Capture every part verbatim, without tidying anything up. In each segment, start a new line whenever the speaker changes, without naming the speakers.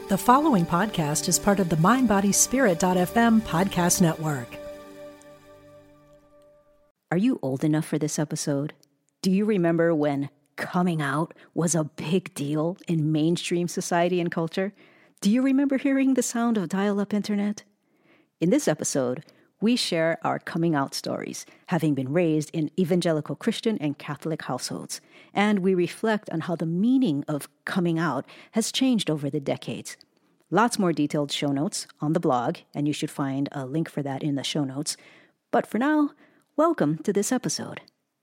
The following podcast is part of the mind body spirit dot f m podcast network.
Are you old enough for this episode? Do you remember when coming out was a big deal in mainstream society and culture? Do you remember hearing the sound of dial-up internet? In this episode, we share our coming out stories, having been raised in evangelical Christian and Catholic households, and we reflect on how the meaning of coming out has changed over the decades. Lots more detailed show notes on the blog, and you should find a link for that in the show notes. But for now, welcome to this episode.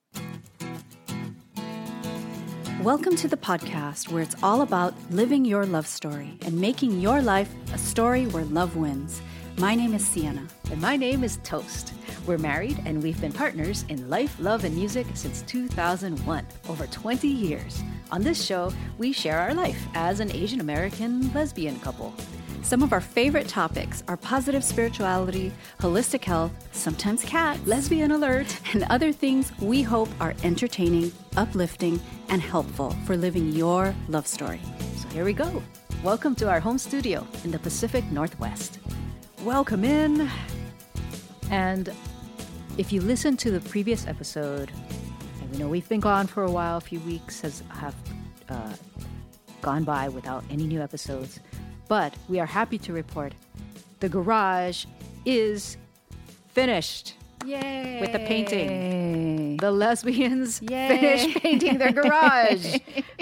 Welcome to the podcast where it's all about living your love story and making your life a story where love wins. My name is Sienna.
And my name is Toast. We're married and we've been partners in life, love, and music since two thousand one, over twenty years. On this show, we share our life as an Asian American lesbian couple.
Some of our favorite topics are positive spirituality, holistic health, sometimes cats,
lesbian alert,
and other things we hope are entertaining, uplifting, and helpful for living your love story.
So here we go. Welcome to our home studio in the Pacific Northwest. Welcome in. And if you listen to the previous episode, and we know we've been gone for a while, a few weeks has have uh, gone by without any new episodes, but we are happy to report the garage is finished.
Yay!
With the painting. The lesbians
Yay.
finished painting their garage.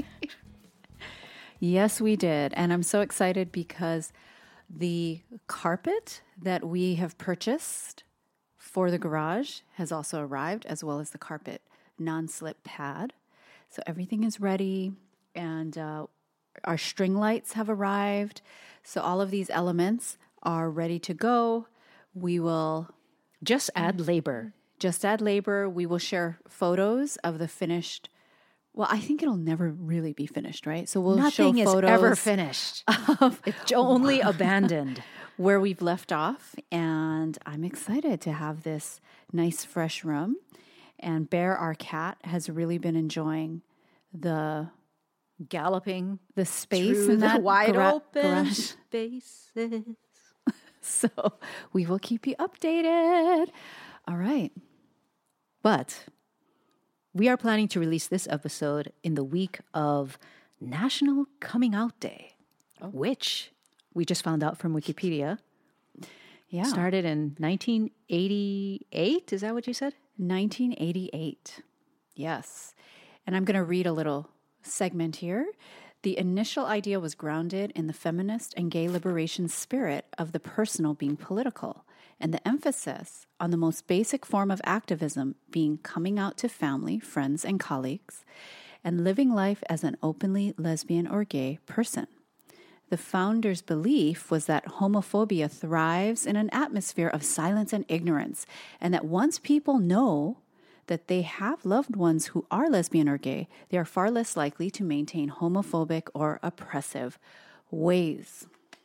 Yes, we did. And I'm so excited because the carpet that we have purchased for the garage has also arrived, as well as the carpet non-slip pad. So everything is ready, and uh, our string lights have arrived. So all of these elements are ready to go. We will
just add labor.
Just add labor. We will share photos of the finished. Well, I think it'll never really be finished, right? So we'll
Nothing
show photos
is ever finished.
Of
it's only abandoned.
Where we've left off, and I'm excited to have this nice fresh room. And Bear, our cat, has really been enjoying the
galloping
the space
through
in
the
that
wide
gra-
open
garage.
spaces.
So we will keep you updated. All right.
But we are planning to release this episode in the week of National Coming Out Day, oh. which we just found out from Wikipedia.
Yeah.
Started in nineteen eighty-eight. Is that what you said?
nineteen eighty-eight. Yes. And I'm going to read a little segment here. The initial idea was grounded in the feminist and gay liberation spirit of the personal being political, and the emphasis on the most basic form of activism being coming out to family, friends, and colleagues, and living life as an openly lesbian or gay person. The founders' belief was that homophobia thrives in an atmosphere of silence and ignorance, and that once people know that they have loved ones who are lesbian or gay, they are far less likely to maintain homophobic or oppressive ways.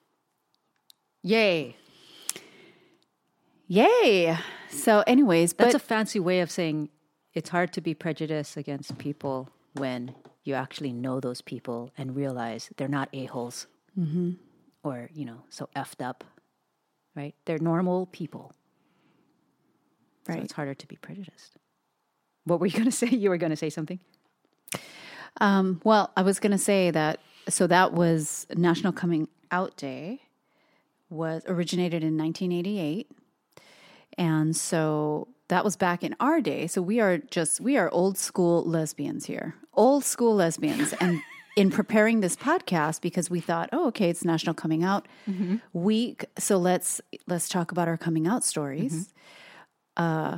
Yay.
Yay. So anyways,
That's
but
a fancy way of saying it's hard to be prejudiced against people when you actually know those people and realize they're not a-holes.
Mm-hmm.
Or, you know, so effed up, right? They're normal people.
Right.
So it's harder to be prejudiced. What were you going to say? You were going to say something?
Um, well, I was going to say that, so that was National Coming Out Day, was originated in nineteen eighty-eight. And so that was back in our day. So we are just, we are old school lesbians here. Old school lesbians. And in preparing this podcast, because we thought, oh, okay, it's National Coming Out mm-hmm. Week, so let's let's talk about our coming out stories. Mm-hmm. Uh,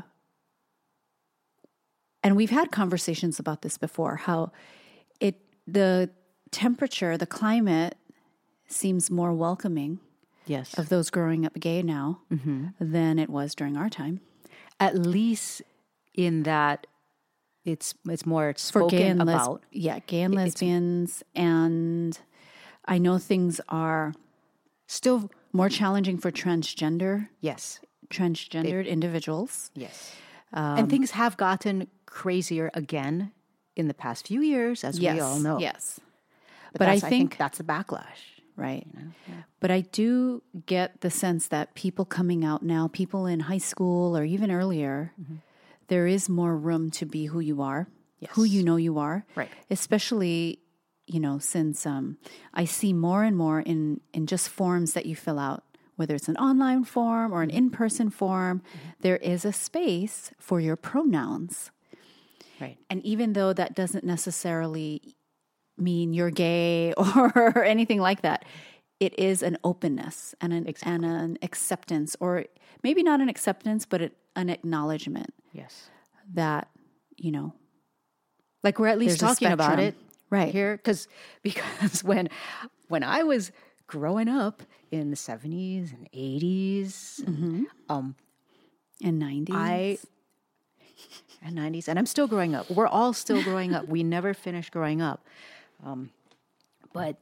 and we've had conversations about this before. How it the temperature, the climate, seems more welcoming.
Yes,
of those growing up gay now mm-hmm. than it was during our time.
At least in that. It's it's more spoken
for gay and
about.
Les- yeah, gay and lesbians. And I know things are still more challenging for transgender.
Yes.
Transgendered it, individuals.
Yes. Um, and things have gotten crazier again in the past few years, as
yes,
we all know.
Yes.
But,
but I
I
think,
think that's the backlash.
Right.
You know? Yeah.
But I do get the sense that people coming out now, people in high school or even earlier, mm-hmm. there is more room to be who you are, yes. who you know you are.
Right.
Especially, you know, since um, I see more and more in, in just forms that you fill out, whether it's an online form or an in-person form, mm-hmm. there is a space for your pronouns.
Right.
And even though that doesn't necessarily mean you're gay or anything like that, it is an openness and an, exactly. and an acceptance, or maybe not an acceptance, but it, an acknowledgement.
Yes.
That, you know,
like we're at least talking about it
right
here. Cause, because when, when I was growing up in the seventies and eighties,
mm-hmm.
um,
and nineties,
I, and nineties, and I'm still growing up. We're all still growing up. We never finish growing up. Um, but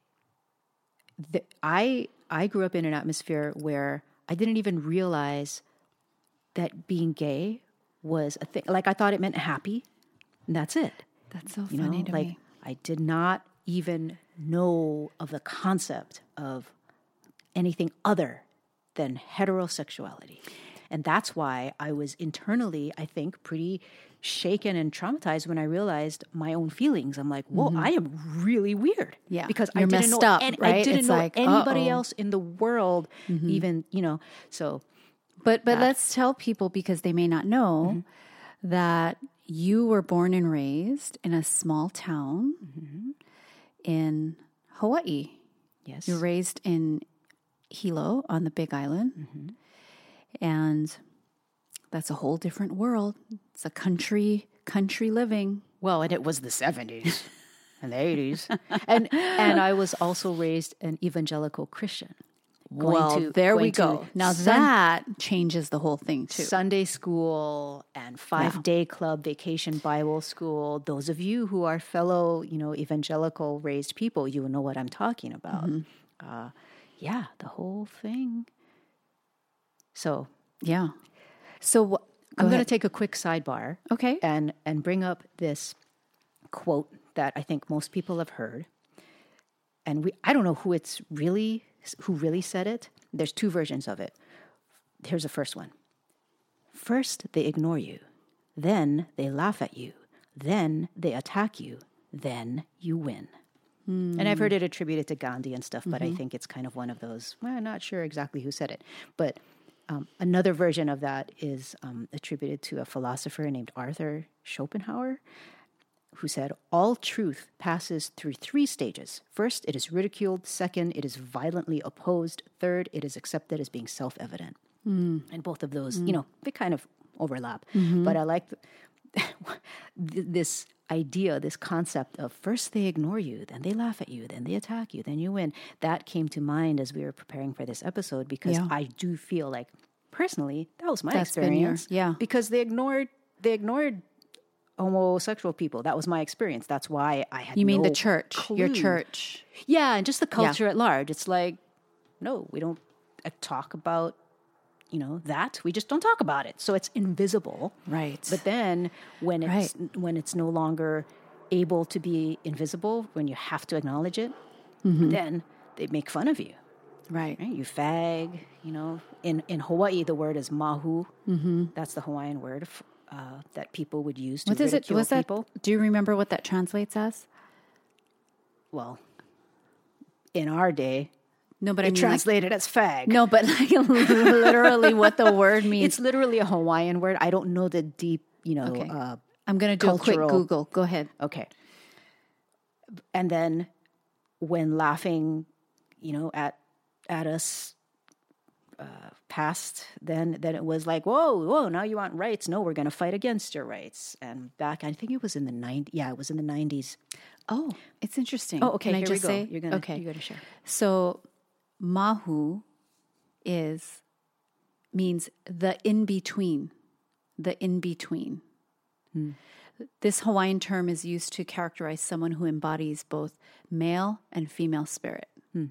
the, I I grew up in an atmosphere where I didn't even realize that being gay was a thing. Like I thought it meant happy, and that's it.
That's so
you
funny
know?
to
like,
me.
I did not even know of the concept of anything other than heterosexuality. And that's why I was internally, I think, pretty shaken and traumatized when I realized my own feelings. I'm like, whoa, mm-hmm. I am really weird.
Yeah.
Because
You're
I didn't
messed
know,
up,
and
right?
I didn't
it's
know
like,
anybody
uh-oh.
else in the world, mm-hmm. even, you know, so.
But but
that.
let's tell people, because they may not know, mm-hmm. that you were born and raised in a small town mm-hmm. in Hawaii.
Yes.
You were raised in Hilo on the Big Island. Mm-hmm. And that's a whole different world. It's a country, country living.
Well, and it was the seventies and the eighties. And and I was also raised an evangelical Christian.
Going well, to, there we go. Now sun- that changes the whole thing too.
Sunday school and five-day yeah. club, vacation Bible school. Those of you who are fellow, you know, evangelical raised people, you will know what I'm talking about. Mm-hmm. Uh, yeah, the whole thing. So,
yeah. So wh-
I'm going to take a quick sidebar.
Okay.
And and bring up this quote that I think most people have heard. And we I don't know who it's really who really said it. There's two versions of it. Here's the first one. First, they ignore you. Then they laugh at you. Then they attack you. Then you win. Mm. And I've heard it attributed to Gandhi and stuff, but mm-hmm. I think it's kind of one of those, well, I'm not sure exactly who said it. But um, another version of that is um, attributed to a philosopher named Arthur Schopenhauer, who said, all truth passes through three stages. First, it is ridiculed. Second, it is violently opposed. Third, it is accepted as being self-evident. Mm. And both of those, mm. you know, they kind of overlap. Mm-hmm. But I like the, this idea, this concept of first they ignore you, then they laugh at you, then they attack you, then you win. That came to mind as we were preparing for this episode, because yeah. I do feel like, personally, that was my
That's
experience.
Your, yeah.
Because they ignored, they ignored homosexual people. That was my experience. That's why I had
You mean
no
the church,
clue.
your church.
Yeah, and just the culture
yeah.
at large. It's like, no, we don't uh, talk about, you know, that. We just don't talk about it. So it's invisible.
Right.
But then when it's
right.
when it's no longer able to be invisible, when you have to acknowledge it, mm-hmm. then they make fun of you.
Right.
right. You fag, you know. In, in Hawaii, the word is mahu. Mm-hmm. That's the Hawaiian word for, Uh, that people would use to
what is
ridicule
it? Was that,
people.
Do you remember what that translates as?
Well, in our day,
no, but
it
I mean,
translated
like,
as fag.
No, but like literally what the word means.
It's literally a Hawaiian word. I don't know the deep, you know.
Okay.
Uh,
I'm going to do
cultural...
a quick Google. Go ahead.
Okay. And then when laughing, you know, at at us uh, past, then then it was like, whoa, whoa, now you want rights. No, we're going to fight against your rights. And back, I think it was in the nineties. Yeah, it was in the nineties.
Oh, it's interesting.
Oh, okay,
Can I
here
just
we go.
say?
You're gonna,
okay.
you're going to share.
So mahu is, means the in-between, the in-between. Hmm. This Hawaiian term is used to characterize someone who embodies both male and female spirit.
Hmm.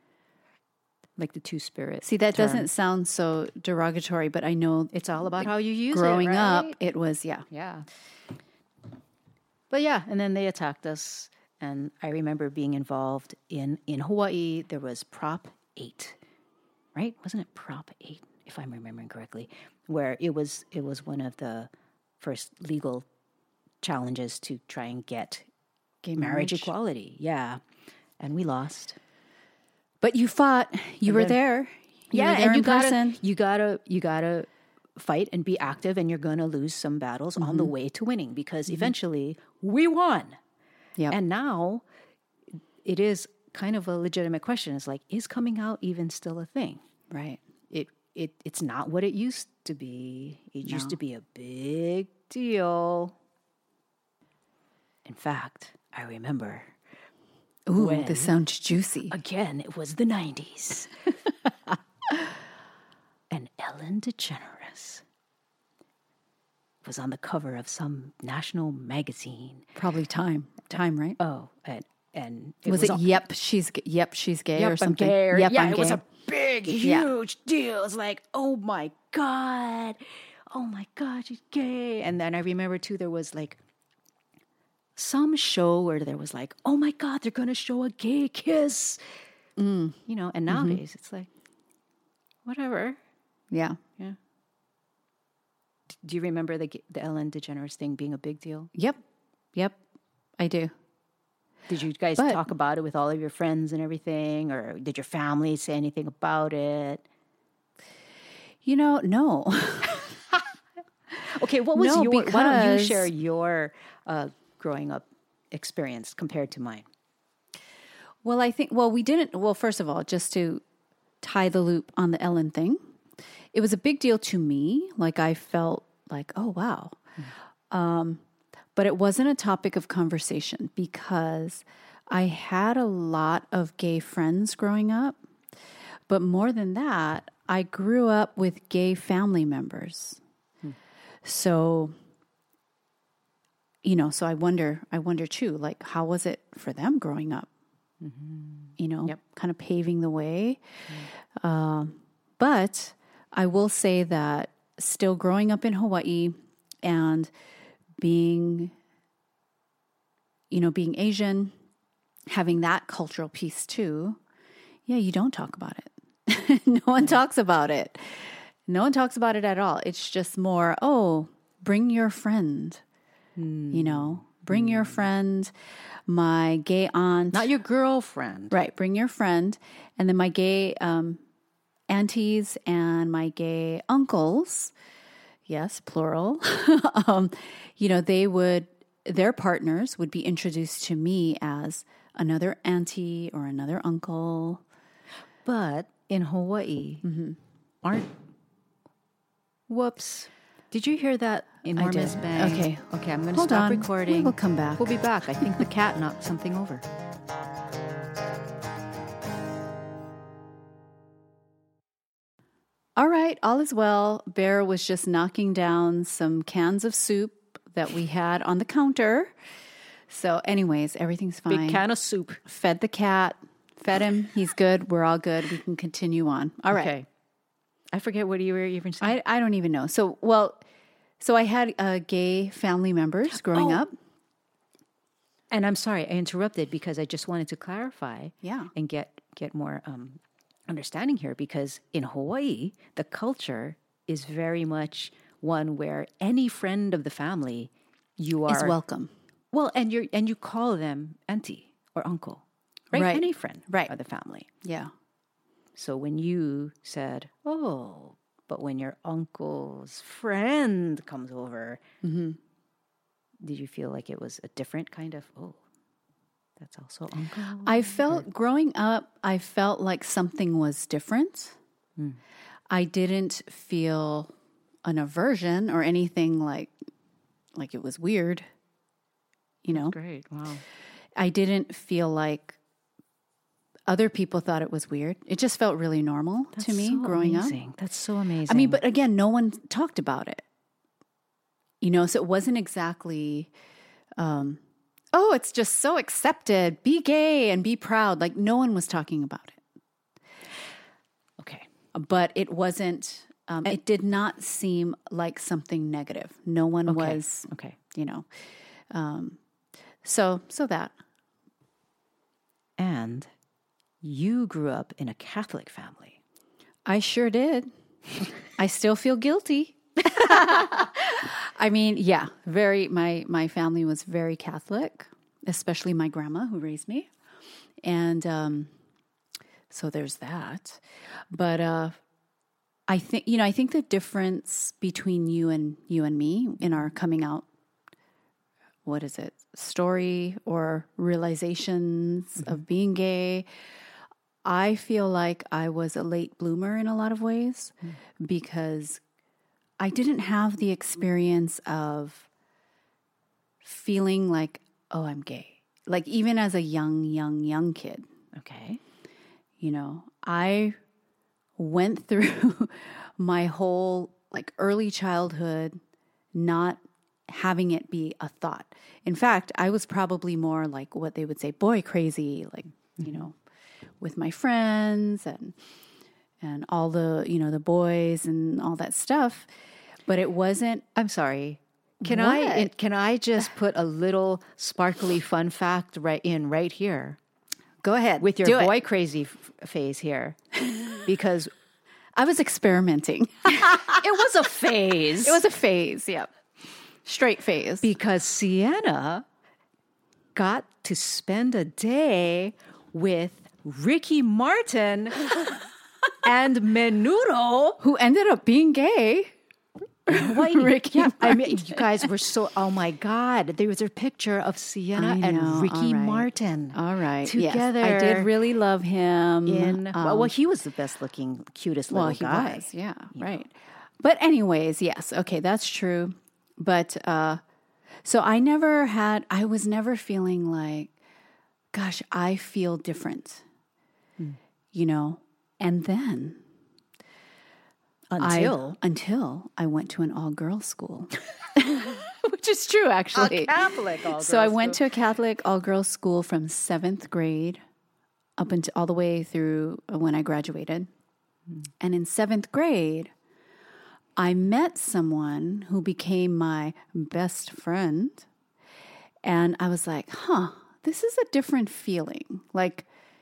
Like the two spirit.
See, that
term.
doesn't sound so derogatory, but I know
it's all about how you use
growing
it. Growing
up,
right?
it was, yeah.
Yeah. But yeah, and then they attacked us. And I remember being involved in, in Hawaii, there was Prop eight, right? Wasn't it Prop eight, if I'm remembering correctly, where it was it was one of the first legal challenges to try and get
Gay
marriage
marriage.
equality. Yeah. And we lost.
But you fought. You
And
were
then-
there. You
yeah,
were there
and you
in
gotta,
person.
you gotta, you gotta fight and be active, and you're gonna lose some battles on the way to winning because eventually we won.
Yep.
And now it is kind of a legitimate question. It's like, is coming out even still a thing?
Right.
It it it's not what it used to be. It used
No.
to be a big deal. In fact, I remember
Ooh,
when-
this sounds juicy.
again, it was the nineties. And Ellen DeGeneres was on the cover of some national magazine.
Probably time. Time, right?
Oh, and and it
was,
was
it
all-
yep, she's g- yep, she's gay
Yep,
or
I'm
something?
gay. Or-
Yep,
yeah,
I'm
it
gay.
was a big,
Yeah.
huge deal. It's like, oh my God. Oh my God, she's gay. And then I remember too, there was like some show where there was like, oh my God, they're going to show a gay kiss.
Mm.
You know, and nowadays it's like, whatever.
Yeah.
Yeah. Do you remember the the Ellen DeGeneres thing being a big deal?
Yep. Yep. I do.
Did you guys
But-
talk about it with all of your friends and everything, or did your family say anything about it?
You know, no.
Okay, what was
No,
your? Why don't you
because-
share your uh, growing up experience compared to mine?
Well, I think, well, we didn't, well, first of all, just to tie the loop on the Ellen thing, it was a big deal to me. Like, I felt like, oh, wow. Um, but it wasn't a topic of conversation because I had a lot of gay friends growing up. But more than that, I grew up with gay family members. So, you know, so I wonder, I wonder too, like, how was it for them growing up? You know,
Yep.
kind of paving the way. Um, but I will say that still growing up in Hawaii and being, you know, being Asian, having that cultural piece too, yeah, you don't talk about it. No one talks about it. No one talks about it at all. It's just more, oh, bring your friend, you know, bring your friend, my gay aunt.
Not your girlfriend.
Right, bring your friend. And then my gay um, aunties and my gay uncles, yes, plural, um, you know, they would, their partners would be introduced to me as another auntie or another uncle.
But in Hawaii, aren't, whoops. Did you hear that enormous
did.
bang?
Okay.
Okay, I'm going to
Hold
stop
on.
recording.
We will come back.
We'll be back. I think the cat knocked something over.
All right, all is well. Bear was just knocking down some cans of soup that we had on the counter. So anyways, everything's fine.
Big can of soup.
Fed the cat, fed him. He's good. We're all good. We can continue on. All right.
Okay. I forget what you were even saying.
I, I don't even know. So, well, so I had uh, gay family members growing
Oh.
up.
And I'm sorry, I interrupted because I just wanted to clarify
Yeah.
and get get more um, understanding here. Because in Hawaii, the culture is very much one where any friend of the family you are
Is welcome.
well, and you and you call them auntie or uncle, right?
Right.
Any friend
Right.
of the family.
Yeah.
So when you said, "Oh," but when your uncle's friend comes over, did you feel like it was a different kind of, oh, that's also uncle?
I felt growing up, I felt like something was different. I didn't feel an aversion or anything like like it was weird. You know,
Great. Wow.
I didn't feel like other people thought it was weird. It just felt really normal to me
so
growing
amazing.
up.
That's so amazing.
I mean, but again, no one talked about it. You know, so it wasn't exactly, um, oh, it's just so accepted. Be gay and be proud. Like no one was talking about it.
okay.
But it wasn't, um, it did not seem like something negative. No one
Okay.
was,
Okay.
you know, um, so, so that,
And you grew up in a Catholic family.
I sure did. I still feel guilty. I mean, yeah, very, my, my family was very Catholic, especially my grandma who raised me. And, um, so there's that. But, uh, I think, you know, I think the difference between you and you and me in our coming out, what is it, story or realizations mm-hmm. of being gay, I feel like I was a late bloomer in a lot of ways mm-hmm. because I didn't have the experience of feeling like, oh, I'm gay. Like even as a young, young, young kid.
Okay.
You know, I went through my whole like early childhood not having it be a thought. In fact, I was probably more like what they would say, boy crazy, like, you know, with my friends and and all the, you know, the boys and all that stuff. But it wasn't.
I'm sorry. Can
what?
I can I just put a little sparkly fun fact right in right here?
Go ahead.
With your
Do
boy
it.
crazy f- phase here. Because
I was experimenting.
It was a phase.
It was a phase, yep. Straight phase.
Because Sienna got to spend a day with Ricky Martin and Menudo,
who ended up being gay.
Wait,
Ricky
yeah, I mean, you guys were so, oh my God. There was a picture of Sienna
know,
and Ricky
all right.
Martin.
All right.
Together.
Yes, I did really love him.
In,
um,
well, well, he was the best looking, cutest little
well, he
guy.
was, yeah, right. Know. But anyways, yes, okay, that's true. But uh, so I never had, I was never feeling like, gosh, I feel different, hmm. you know, and then.
Until?
I, until I went to an all-girls school, which is true, actually.
A Catholic all-girls
So I went
school.
to a Catholic all-girls school from seventh grade up until all the way through when I graduated. Hmm. And in seventh grade, I met someone who became my best friend. And I was like, huh, this is a different feeling. Like,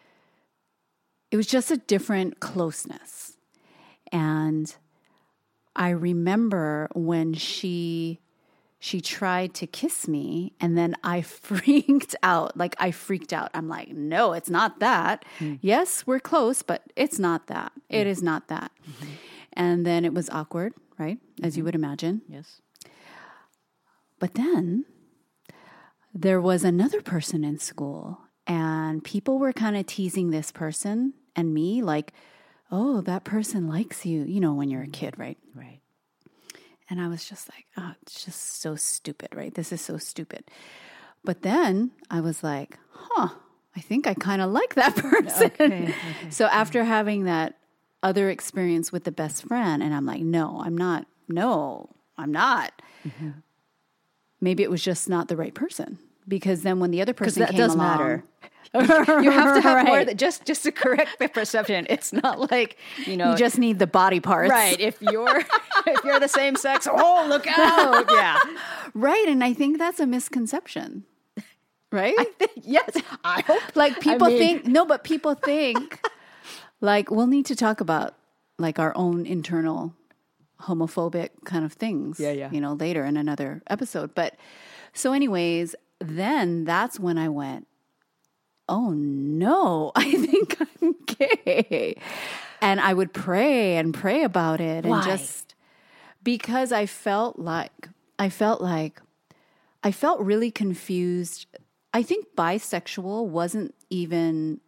it was just a different closeness. And I remember when she she tried to kiss me, and then I freaked out. Like, I freaked out. I'm like, no, it's not that. Mm. Yes, we're close, but it's not that. Mm. It is not that. Mm-hmm. And then it was awkward, right? As mm-hmm. you would imagine.
Yes.
But then there was another person in school, and people were kind of teasing this person and me, like, oh, that person likes you, you know, when you're a kid, right?
Right.
And I was just like, oh, it's just so stupid, right? This is so stupid. But then I was like, huh, I think I kind of like that person. Okay, okay. So after having that other experience with the best friend, and I'm like, no, I'm not, no, I'm not. Mm-hmm. Maybe it was just not the right person. Because then when the other person
that
came
does
along,
matter. You have to have
right.
more than just just to correct the perception. It's not like, you know,
you just need the body parts,
right? If you're if you're the same sex, oh, look out! Yeah,
right. And I think that's a misconception, right?
I think, yes, I hope.
Like people
I mean,
think no, but people think like we'll need to talk about like our own internal homophobic kind of things,
yeah, yeah.
you know, later in another episode. But so, anyways, then that's when I went, oh no, I think I'm gay. And I would pray and pray about it.
Why?
And just because I felt like, I felt like, I felt really confused. I think bisexual wasn't even,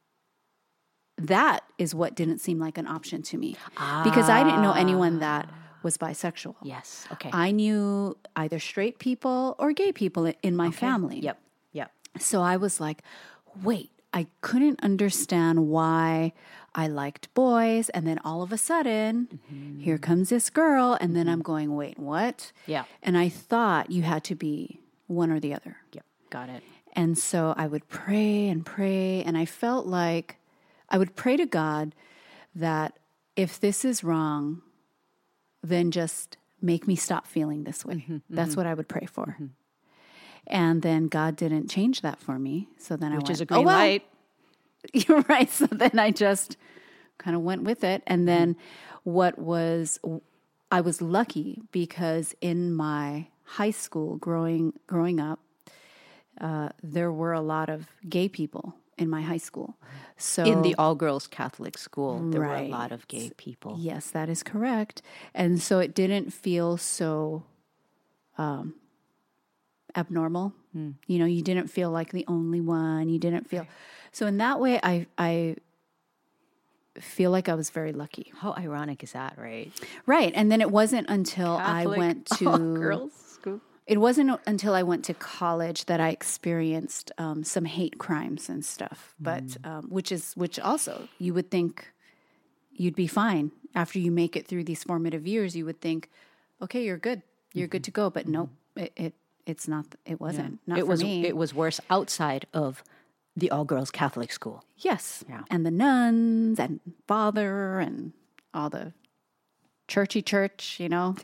that is what didn't seem like an option to me. Ah. Because I didn't know anyone that was bisexual.
Yes, okay.
I knew either straight people or gay people in my
okay.
family.
Yep, yep.
So I was like, wait, I couldn't understand why I liked boys. And then all of a sudden, mm-hmm. here comes this girl. And then I'm going, wait, what?
Yeah.
And I thought you had to be one or the other.
Yep, got it.
And so I would pray and pray. And I felt like I would pray to God that if this is wrong, then just make me stop feeling this way. Mm-hmm, That's mm-hmm. what I would pray for. Mm-hmm. And then God didn't change that for me. So then
Which
I went,
is a green
oh, well.
light.
You're right. So then I just kind of went with it. And then what was, I was lucky because in my high school growing, growing up, uh, there were a lot of gay people in my high school. So
In the all-girls Catholic school, there
Right.
were a lot of gay people.
yes, that is correct. And so it didn't feel so um, abnormal.
Mm.
You know, you didn't feel like the only one. You didn't feel. So in that way, I I feel like I was very lucky.
How ironic is that, right?
Right. And then it wasn't until
Catholic
I went to
all-girls school.
It wasn't until I went to college that I experienced um, some hate crimes and stuff. But
Mm.
um, which is which also you would think you'd be fine after you make it through these formative years. You would think, okay, you're good, you're good to go. But nope, it, it it's not. It wasn't. Not
it
for
was
me.
it was worse outside of the all-girls Catholic school.
Yes.
Yeah.
And the nuns and father and all the churchy church, you know,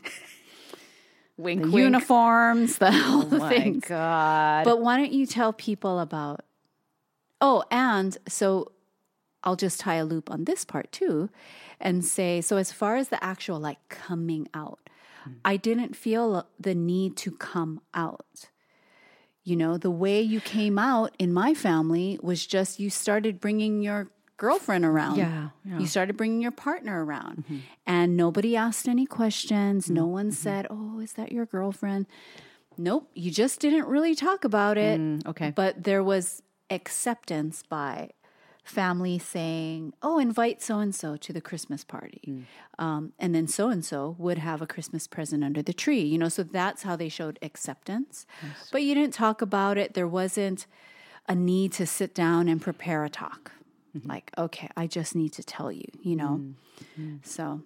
Wink,
the uniforms, the all the
Oh my
things.
God.
But why don't you tell people about, oh, and so I'll just tie a loop on this part too and say, so as far as the actual like coming out, mm. I didn't feel the need to come out. You know, the way you came out in my family was just you started bringing your girlfriend around.
Yeah, yeah.
You started bringing your partner around. Mm-hmm. And nobody asked any questions. Mm-hmm. No one mm-hmm. said, oh, is that your girlfriend? Nope. You just didn't really talk about it.
Mm, okay.
But there was acceptance by family saying, oh, invite so-and-so to the Christmas party. Mm. Um, and then so-and-so would have a Christmas present under the tree, you know, so that's how they showed acceptance. Yes. But you didn't talk about it. There wasn't a need to sit down and prepare a talk. Mm-hmm. Like, okay, I just need to tell you, you know? Mm-hmm. So,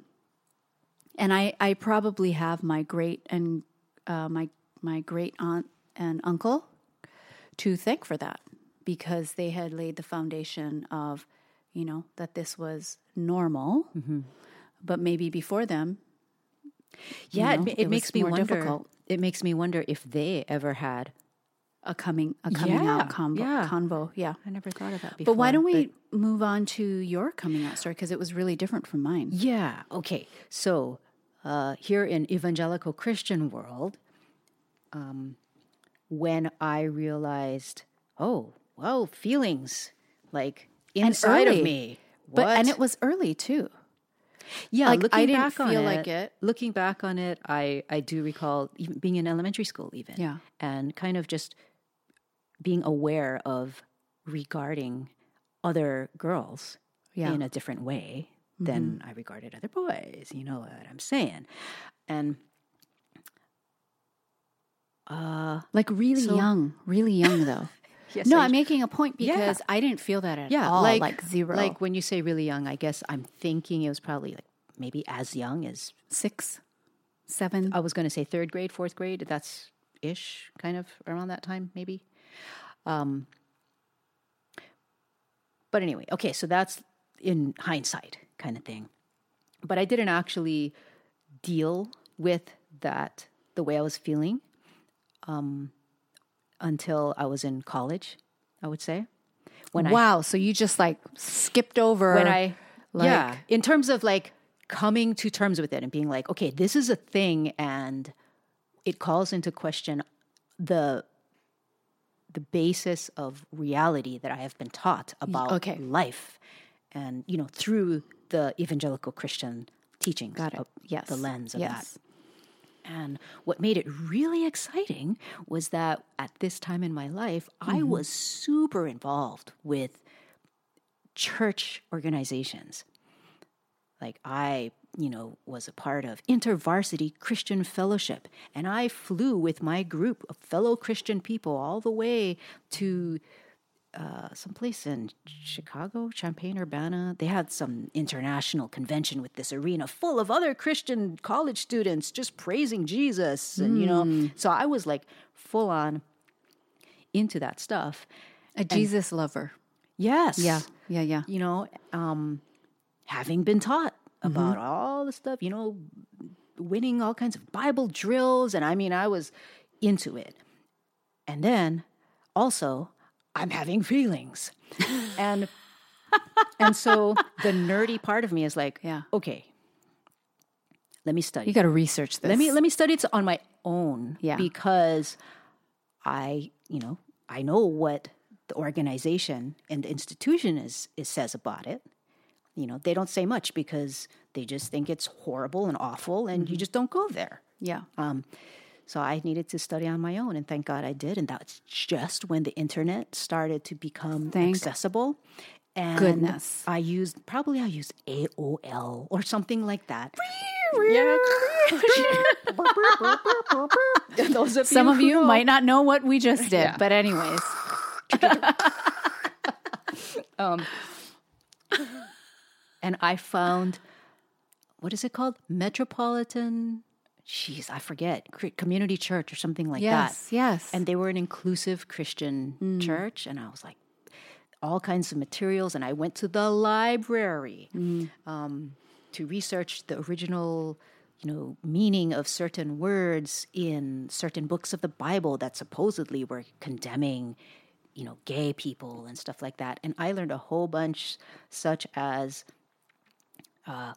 and I, I probably have my great and uh, my, my great aunt and uncle to thank for that. Because they had laid the foundation of, you know, that this was normal, mm-hmm. but maybe before them,
yeah,
you know,
it, it, it makes me wonder.
Difficult.
It makes me wonder if they ever had
a coming a coming
yeah,
out convo,
yeah.
convo. Yeah,
I never thought of that before.
But why don't we but... move on to your coming out story because it was really different from mine.
Yeah. Okay. So uh, here in evangelical Christian world, um, when I realized, oh. Whoa, feelings like inside of me. What?
But and it was early too.
Yeah,
like,
looking
I didn't
back
feel
on it,
like it.
Looking back on it, I, I do recall even being in elementary school even.
Yeah.
And kind of just being aware of regarding other girls yeah. in a different way mm-hmm. than I regarded other boys. You know what I'm saying? And uh
like really so, young, really young though. Yes, no, I, I'm making a point because yeah. I didn't feel that at
yeah,
all,
like,
like zero.
Like when you say really young, I guess I'm thinking it was probably like maybe as young as
six, seven.
I was going to say third grade, fourth grade. That's ish, kind of around that time, maybe. Um, but anyway, okay, so that's in hindsight kind of thing. But I didn't actually deal with that the way I was feeling. Um. Until I was in college, I would say.
When wow, I, so you just like skipped over.
When I,
like,
yeah, in terms of like coming to terms with it and being like, okay, this is a thing, and it calls into question the the basis of reality that I have been taught about
okay.
life, and you know through the evangelical Christian teachings.
Got it.
Of
yes.
The lens of
yes.
that. And what made it really exciting was that at this time in my life, mm-hmm. I was super involved with church organizations. Like I, you know, was a part of InterVarsity Christian Fellowship, and I flew with my group of fellow Christian people all the way to uh, someplace in Chicago, Champaign-Urbana. They had some international convention with this arena full of other Christian college students just praising Jesus. And, mm. you know, so I was like full on into that stuff.
A and, Jesus lover.
Yes.
Yeah. Yeah. Yeah.
You know, um, having been taught about mm-hmm. all the stuff, you know, winning all kinds of Bible drills. And I mean, I was into it. And then also, I'm having feelings. And And so the nerdy part of me is like,
Yeah.
okay, let me study.
You got to research this.
Let me let me study it on my own.
Yeah.
Because I, you know, I know what the organization and the institution is, is says about it. You know, they don't say much because they just think it's horrible and awful, and mm-hmm. you just don't go there.
Yeah.
Um, so I needed to study on my own, and thank God I did. And that's just when the internet started to become
Thank
accessible. And
goodness.
I used, probably I used A O L or something like that.
Yeah.
Those of
Some
you
of
who
you
know.
might not know what we just did,
Yeah.
but anyways.
um, and I found, what is it called? Metropolitan, jeez, I forget, Community Church or something like
Yes,
that.
yes.
And they were an inclusive Christian mm. church. And I was like, all kinds of materials. And I went to the library mm. um, to research the original, you know, meaning of certain words in certain books of the Bible that supposedly were condemning, you know, gay people and stuff like that. And I learned a whole bunch, such as uh,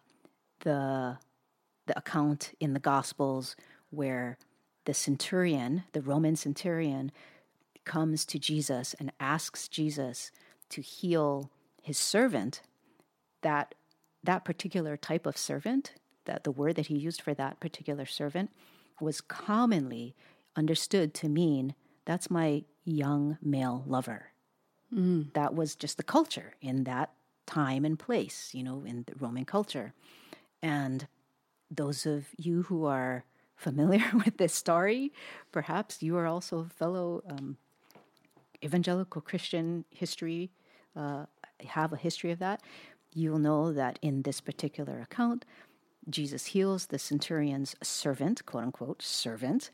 the the account in the Gospels where the centurion, the Roman centurion, comes to Jesus and asks Jesus to heal his servant. That that particular type of servant, that the word that he used for that particular servant, was commonly understood to mean that's my young male lover. Mm. That was just the culture in that time and place, you know, in the Roman culture. And those of you who are familiar with this story, perhaps you are also fellow um, evangelical Christian history, uh, have a history of that. You'll know that in this particular account, Jesus heals the centurion's servant, quote unquote, servant,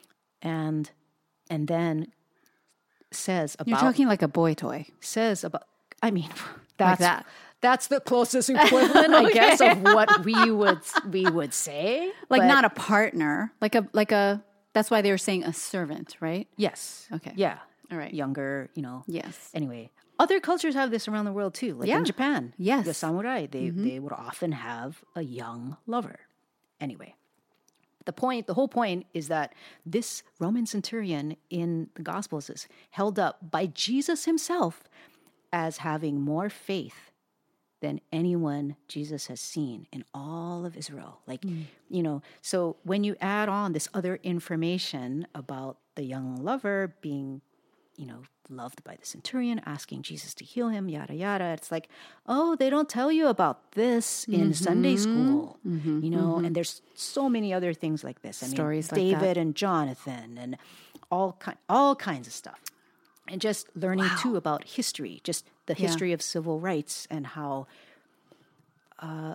and and then says about...
You're talking like a boy toy.
Says about... I mean, that's,
like that.
That's the closest equivalent, I okay. guess, of what we would we would say.
Like
but,
not a partner, like a like a. That's why they were saying a servant, right?
Yes.
Okay.
Yeah.
All right.
Younger, you know.
Yes.
Anyway, other cultures have this around the world too. Like
yeah.
in Japan,
yes,
the samurai they
mm-hmm.
they would often have a young lover. Anyway, the point, the whole point is that this Roman centurion in the Gospels is held up by Jesus himself as having more faith than anyone Jesus has seen in all of Israel. Like, mm. you know, so when you add on this other information about the young lover being, you know, loved by the centurion, asking Jesus to heal him, yada, yada, it's like, oh, they don't tell you about this in mm-hmm. Sunday school, mm-hmm. you know, mm-hmm. and there's so many other things like this. I
Stories
mean,
like
David
that.
and Jonathan and all, ki- all kinds of stuff. And just learning, wow. too, about history, just the history yeah. of civil rights and how, uh,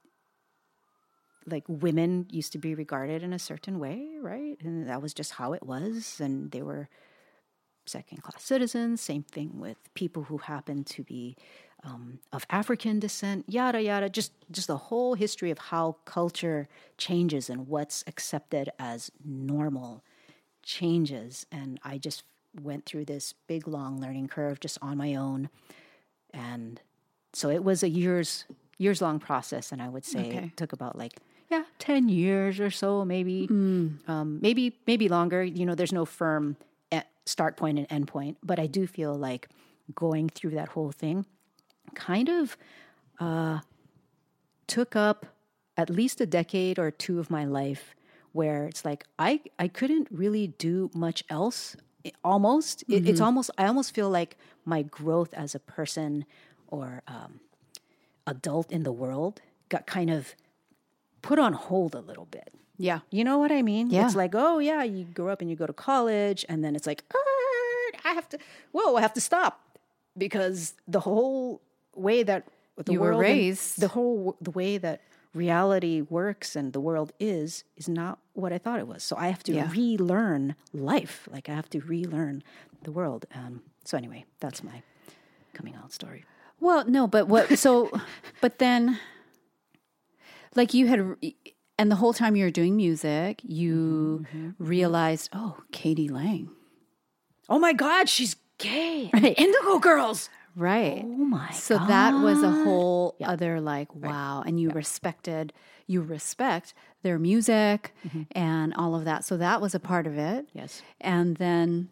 like, women used to be regarded in a certain way, right? And that was just how it was. And they were second-class citizens. Same thing with people who happened to be um, of African descent, yada, yada. Just, just the whole history of how culture changes and what's accepted as normal changes. And I just went through this big, long learning curve just on my own. And so it was a years, years long process. And I would say okay. it took about like, yeah, ten years or so, maybe, mm. um, maybe, maybe longer. You know, there's no firm start point and end point, but I do feel like going through that whole thing kind of uh, took up at least a decade or two of my life where it's like, I, I couldn't really do much else. Almost, mm-hmm. it, it's almost, I almost feel like my growth as a person or um, adult in the world got kind of put on hold a little bit.
Yeah.
You know what I mean?
Yeah.
It's like, oh yeah, you grow up and you go to college and then it's like, I have to, whoa, I have to stop because the whole way that the
you
world,
were raised,
the whole, the way that reality works and the world is, is not what I thought it was. So I have to yeah. relearn life. Like I have to relearn the world. Um, so anyway, that's my coming out story.
Well, no, but what, so, but then like you had, and the whole time you were doing music, you mm-hmm. realized, oh, k d. lang.
Oh my God, she's gay. Right. Indigo Girls.
Right.
Oh my
so
God.
that was a whole
Yeah.
other like, wow. And you respected, you respect their music
Mm-hmm.
and all of that. So that was a part of it.
Yes.
And then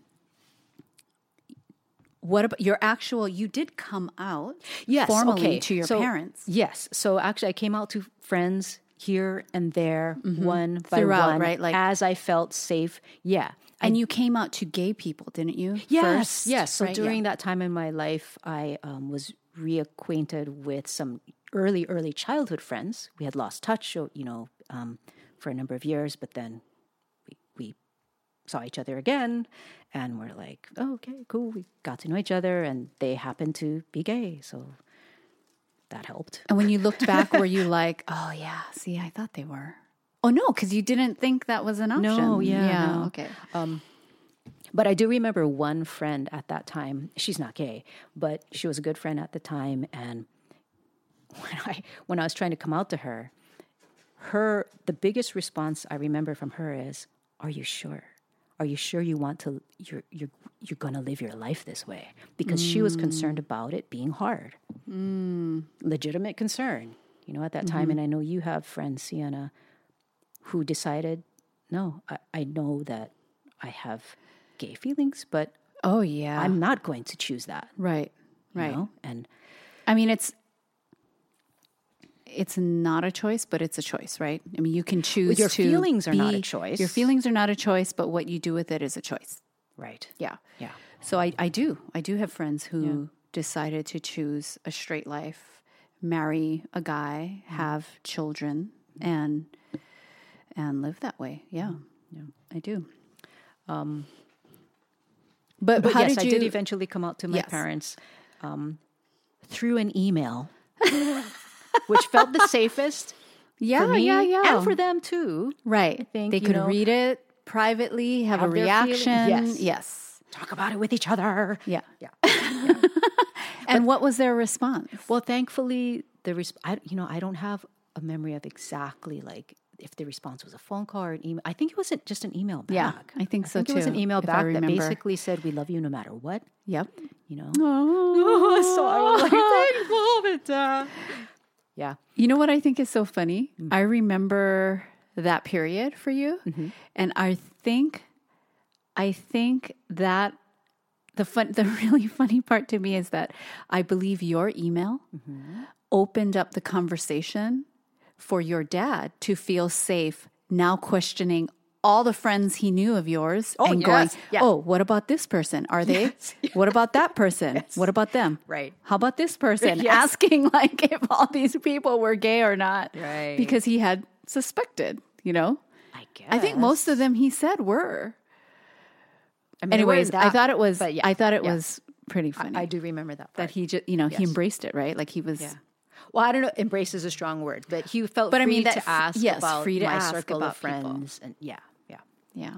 what about your actual, you did come out
Yes,
formally
okay.
to your
So-
parents.
Yes. So actually, I came out to friends here and there, one by
Throughout,
one,
right? Like-
as I felt safe. Yeah.
And you came out to gay people, didn't you?
Yes,
First,
yes. So
right?
during
Yeah.
that time in my life, I um, was reacquainted with some early, early childhood friends. We had lost touch, so, you know, um, for a number of years, but then we, we saw each other again, and we're like, oh, okay, cool. We got to know each other, and they happened to be gay, so that helped.
And when you looked back, were you like, oh, yeah, see, I thought they were. Oh, no, because you didn't think that was an option.
No, yeah,
Yeah,
no.
okay.
But I do remember one friend at that time. She's not gay, but she was a good friend at the time. And when I when I was trying to come out to her, her the biggest response I remember from her is, "Are you sure? Are you sure you want to? You're you're you're going to live your life this way?" Because she was concerned about it being hard, mm. legitimate concern. You know, at that time, and I know you have friends, Sienna, who decided, no, I, I know that I have gay feelings, but
Oh, yeah.
I'm not going to choose that.
right,
you
right.
know? And
I mean, it's it's not a choice, but it's a choice, right? I mean, you can choose
your
to
feelings are not
be-
a choice.
Your feelings are not a choice, but what you do with it is a choice.
right.
Yeah.
Yeah.
So I, I do. I do have friends who decided to choose a straight life, marry a guy, have children, and and live that way. Yeah. Yeah. I do. Um but,
But
how
yes,
did
I
you
did eventually come out to my
Yes.
parents um, through an email, which felt the safest
Yeah,
for me
yeah, yeah.
and for them too.
Right.
think,
they
you
could
know,
read it privately, have,
have
a
their feeling-
reaction.
yes.
Yes.
Talk about it with each other.
Yeah.
Yeah.
And what was their response?
Well, thankfully, the res- I, you know, I don't have a memory of exactly like if the response was a phone call or an email. I think it was a- just an email back.
Yeah, I think so,
It was an
too,
email
if I
back that
remember.
basically said, "We love you no matter what."
Yep.
You know.
Oh,
so I was like, thankful, but uh, yeah.
You know what I think is so funny?
Mm.
I remember that period for you,
Mm-hmm.
and I think, I think that the fun, the really funny part to me is that I believe your email
Mm-hmm.
opened up the conversation for your dad to feel safe now questioning all the friends he knew of yours
Oh,
and
yes.
going,
Yeah.
oh, what about this person? Are they? What about that person? What about them?
Right.
How about this person?
Yes.
Asking like if all these people were gay or not.
Right.
Because he had suspected, you know?
I guess.
I think most of them he said were.
I mean, it
Anyways,
wasn't
I
that,
thought it was
but yeah,
I thought it
yeah.
was pretty funny.
I, I do remember that. Part.
that he just, you know, he
Yes.
embraced it, right? Like he was
Yeah. Well, I don't know. Embrace is a strong word, but he felt
But I
free
mean, that
to
f-
ask
yes,
about
free to
my
ask
circle
about
of friends,
people.
and yeah, yeah.
yeah.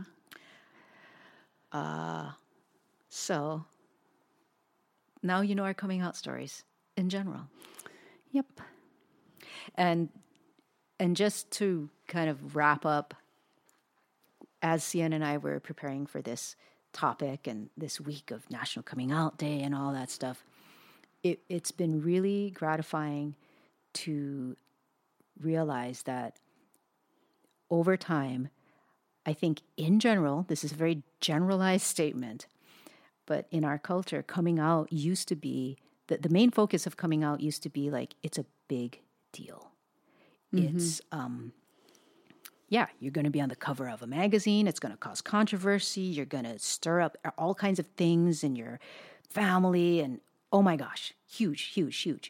So now you know our coming out stories in general,
Yep.
and and just to kind of wrap up, as Sienna and I were preparing for this topic and this week of National Coming Out Day and all that stuff, it, it's been really gratifying to realize that over time, I think in general, this is a very generalized statement, but in our culture, coming out used to be, the, the main focus of coming out used to be like, it's a big deal. It's, um, yeah, you're going to be on the cover of a magazine. It's going to cause controversy. You're going to stir up all kinds of things in your family. And oh my gosh, huge, huge, huge.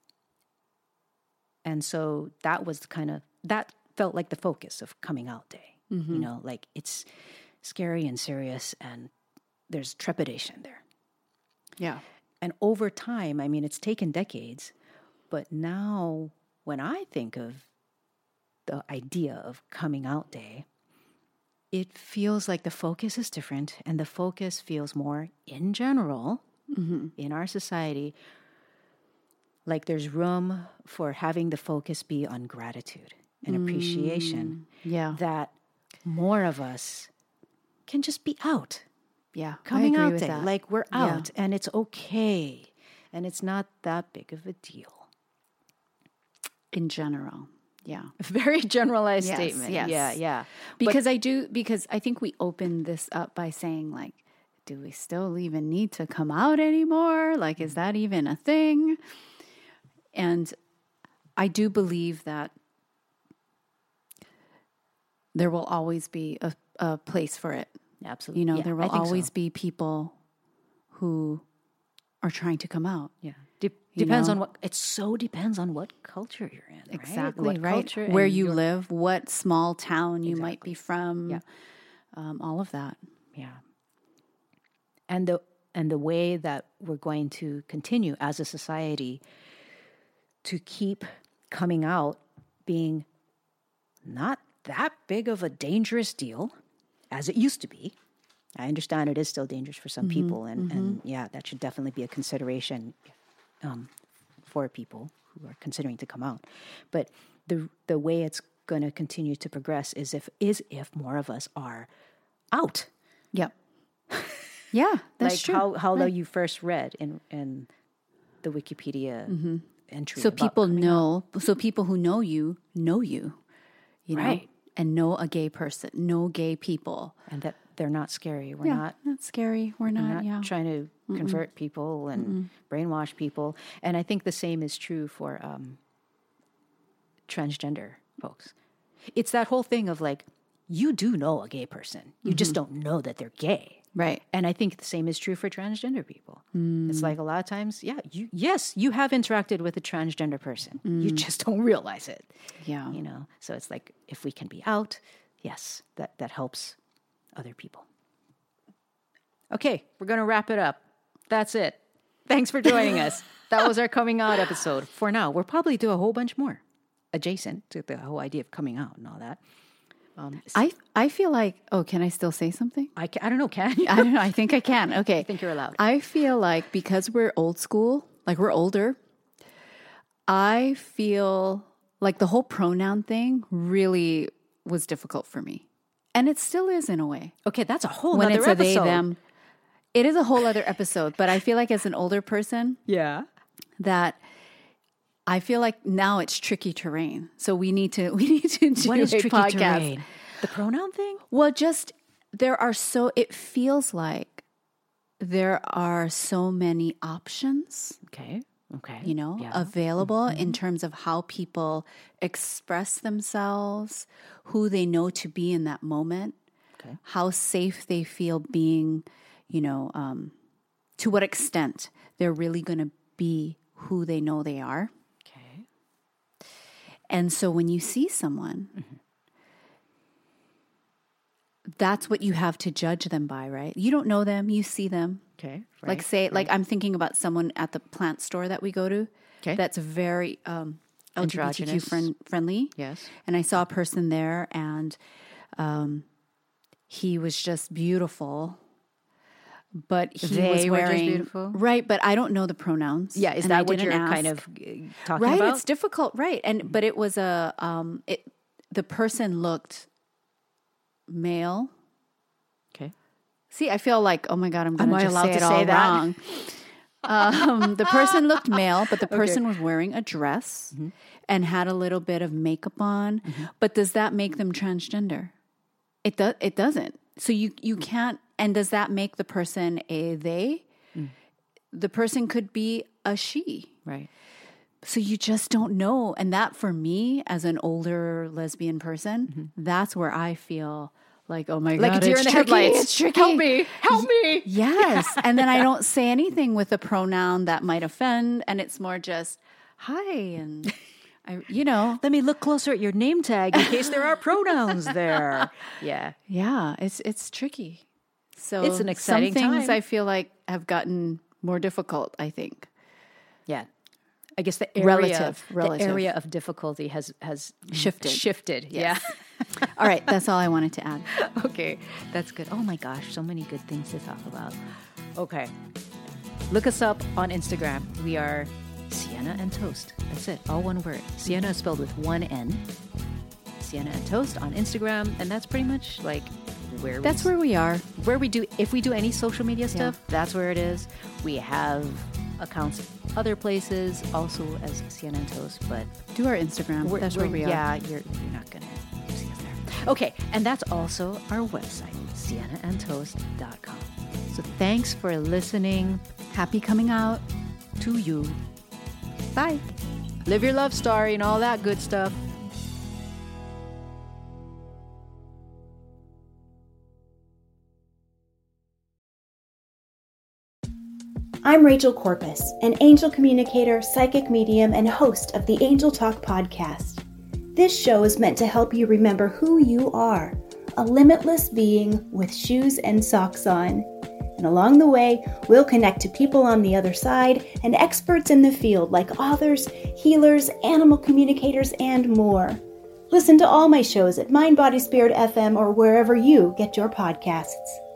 And so that was kind of, that felt like the focus of coming out day. You know, like it's scary and serious and there's trepidation there.
Yeah.
And over time, I mean, it's taken decades, but now when I think of the idea of coming out day, it feels like the focus is different and the focus feels more in general in our society. Like there's room for having the focus be on gratitude and appreciation.
Yeah.
That more of us can just be out.
Yeah.
Coming
I agree
out
with
day.
that.
Like we're
Yeah.
out and it's okay. and it's not that big of a deal.
In general. Yeah.
Very generalized
Yes,
statement.
yes.
Yeah, yeah.
Because but, I do, because I think we opened this up by saying, like, do we still even need to come out anymore? Like, is that even a thing? And I do believe that there will always be a, a place for it.
Absolutely.
You know,
yeah,
there will always
so.
be people who are trying to come out.
Yeah. De- depends
know?
on what, it so depends on what culture you're in.
Exactly,
right? What
right?
Culture
Where you
your...
live, what small town you
exactly.
might be from,
yeah.
um, all of that.
Yeah. And the and the way that we're going to continue as a society to keep coming out being not that big of a dangerous deal as it used to be. I understand it is still dangerous for some mm-hmm, people, and, mm-hmm. and yeah, that should definitely be a consideration um, for people who are considering to come out. But the the way it's going to continue to progress is if is if more of us are out.
Yep. Yeah, that's
like
true.
how how
right.
you first read in in the Wikipedia mm-hmm. entry.
So people know. Out. So people who know you know you. You know,
right.
and know a gay person, know gay people,
and that they're not scary. We're
yeah,
not
not scary. We're not,
not
yeah.
trying to Mm-mm. convert people and Mm-mm. brainwash people. And I think the same is true for um, transgender folks. It's that whole thing of like, you do know a gay person, you mm-hmm. just don't know that they're gay.
Right.
And I think the same is true for transgender people.
Mm.
It's like a lot of times, yeah, you yes, you have interacted with a transgender person. Mm. You just don't realize it.
Yeah.
You know, so it's like if we can be out, yes, that, that helps other people. Okay, we're going to wrap it up. That's it. Thanks for joining us. That was our coming out episode. For now, we'll probably do a whole bunch more adjacent to the whole idea of coming out and all that.
Um, I I feel like, oh, can I still say something?
I, can, I don't know, can you?
I don't know. I think I can. Okay.
I think you're allowed.
I feel like because we're old school, like we're older, I feel like the whole pronoun thing really was difficult for me. And it still is in a way.
Okay, that's a whole
when
other
it's a
episode.
they, them. It is a whole other episode. But I feel like as an older person,
yeah,
that I feel like now it's tricky terrain. So we need to we need to do
what is
a
tricky
podcast.
Terrain? The pronoun thing?
Well, just there are so it feels like there are so many options.
Okay. Okay.
You know,
yeah.
available
mm-hmm.
in terms of how people express themselves, who they know to be in that moment,
okay.
how safe they feel being, you know, um, to what extent they're really going to be who they know they are.
Okay.
And so when you see someone, mm-hmm. that's what you have to judge them by, right? You don't know them, you see them.
Okay. Right,
like say,
right.
like I'm thinking about someone at the plant store that we go to.
Okay.
That's very um, L G B T Q friend, friendly.
Yes.
And I saw a person there, and um, he was just beautiful. But he
they
was wearing
were just beautiful,
right? But I don't know the pronouns.
Yeah, is
and
that
I
what you're
ask.
kind of talking
right?
about?
It's difficult, right? And but it was a um, it. The person looked male.
Okay.
See, I feel like, oh my God, I'm going to just
allowed
say
to
it
say
all
that?
wrong. um, the person looked male, but the person
okay.
was wearing a dress
mm-hmm.
and had a little bit of makeup on. Mm-hmm. But does that make them transgender? It does. It doesn't. So you you can't. And does that make the person a they? Mm. The person could be a she.
Right.
So you just don't know. And that for me, as an older lesbian person, mm-hmm. that's where I feel like, oh my
like
God,
a deer
it's
in the
tricky.
headlights.
It's tricky.
Help me. Help me.
Yes. And then I don't say anything with a pronoun that might offend. And it's more just, hi. And, I, you know.
Let me look closer at your name tag in case there are pronouns there. Yeah.
Yeah. It's, it's tricky. So
it's an exciting
some things
time.
I feel like have gotten more difficult, I think.
Yeah. I guess the area,
relative, relative.
The area of difficulty has, has
shifted.
Shifted,
yes. Yeah. All right, that's all I wanted to add.
Okay, that's good. Oh my gosh, so many good things to talk about. Okay. Look us up on Instagram. We are Sienna and Toast. That's it, all one word. Sienna is spelled with one N. Sienna and Toast on Instagram, and that's pretty much like where
That's
we,
where we are.
Where we do, if we do any social media stuff, yeah. that's where it is. We have accounts other places, also as Sienna and Toast, but
do our Instagram.
we're,
That's
we're,
where we are.
yeah, you're, you're not going to see us there. Okay, and that's also our website, sienna and toast dot com. So thanks for listening.
Happy coming out
To you.
Bye.
Live your love story and all that good stuff.
I'm Rachel Corpus, an angel communicator, psychic medium, and host of the Angel Talk podcast. This show is meant to help you remember who you are, a limitless being with shoes and socks on. And along the way, we'll connect to people on the other side and experts in the field like authors, healers, animal communicators, and more. Listen to all my shows at Mind Body Spirit F M or wherever you get your podcasts.